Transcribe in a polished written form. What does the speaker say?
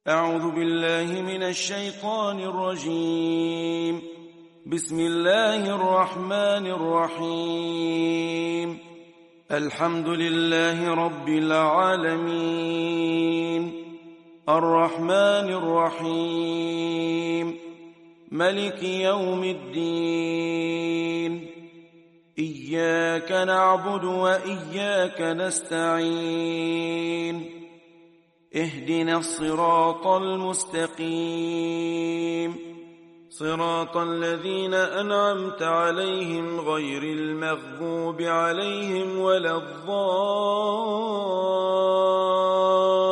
أعوذ بالله من الشيطان الرجيم. بسم الله الرحمن الرحيم. الحمد لله رب العالمين، الرحمن الرحيم، ملك يوم الدين. إياك نعبد وإياك نستعين. اهدنا الصراط المستقيم، صراط الذين أنعمت عليهم غير المغضوب عليهم ولا الضالين.